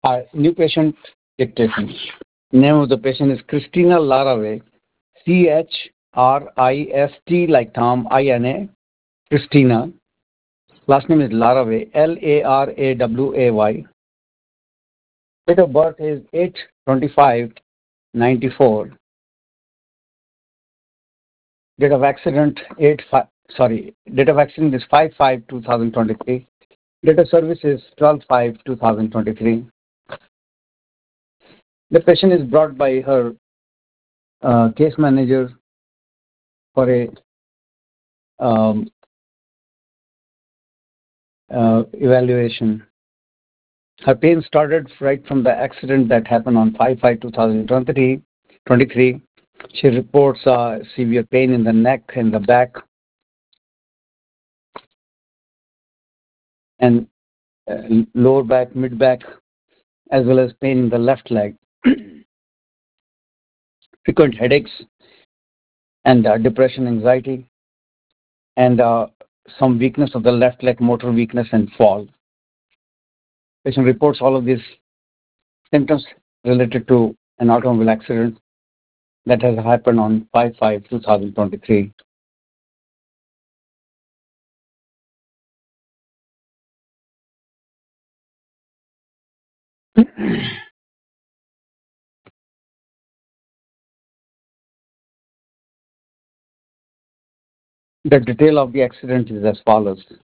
New patient dictation. Name of the patient is Christina Larave. Christ like Tom, INA. Christina. Last name is Laraway. Laraway. Date of birth is 8/25/94. Date of accident Date of accident is 5/5/2023. Date of service is 12/5/2023. The patient is brought by her case manager for a evaluation. Her pain started right from the accident that happened on 5/5/2023. She reports severe pain in the neck and the back and lower back, mid back, as well as pain in the left leg. Frequent headaches and depression, anxiety, and some weakness of the left leg, motor weakness, and fall. Patient reports all of these symptoms related to an automobile accident that has happened on 5/5/2023. The detail of the accident is as follows.